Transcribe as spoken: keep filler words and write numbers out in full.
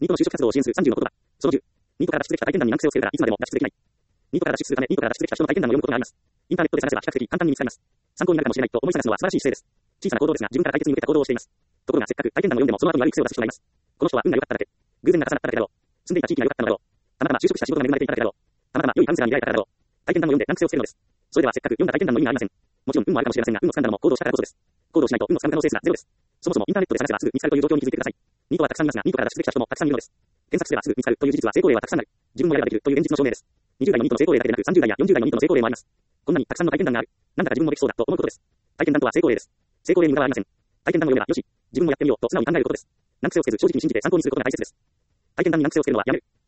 ニートの就職活動を支援するさんじゅうの言葉。そのじゅう。ニートから脱出できた体験談に難癖をつけるからいつまでも脱出できない。ニートから脱出するため、ニートから脱出できた人の体験談を読むことがあります。インターネットで探せば比較的簡単に見つかります。参考になるかもしれないと思い探すのは素晴らしい姿勢です。小さな行動ですが、自分から解決に向けた行動をしています。ところが、せっかく体験談を読んでもその後に悪い癖を出す人がいます。この人は運が良かっただけ。偶然が重なっただけだろう。住んでいた地域が良かったのだろう。たまたま就職した仕事が恵まれていただけだろう。たまたま良いカウンセラーに出会えたからだろう。体験談を読んで難癖をつけるのです。それではせっかく読んだ体験談の意味がありません。もちろん運もあるかもしれませんが、運をつかんだのも行動したからこそです。行動しないと運をつかむ可能性すらゼロです。そもそもインターネットで探せばすぐ見つかるという状況に気づいてください。ニートはたくさんいますが、ニートから脱出できた人もたくさんいるのです。検索すればすぐ見つかるという事実は成功例はたくさんある。自分もやればできるという現実の証明です。にじゅう代のニートの成功例だけでなくさんじゅう代やよんじゅう代のニートの成功例もあります。こんなにたくさんの体験談がある。なんだか自分もできそうだと思うことです。体験談とは成功例です。成功例に無駄はありません。体験談を読めばよし、自分もやってみようと素直に考えることです。難癖をつけず正直に信じて参考にすることが大切です。体験談に難癖をつけるのはやめる。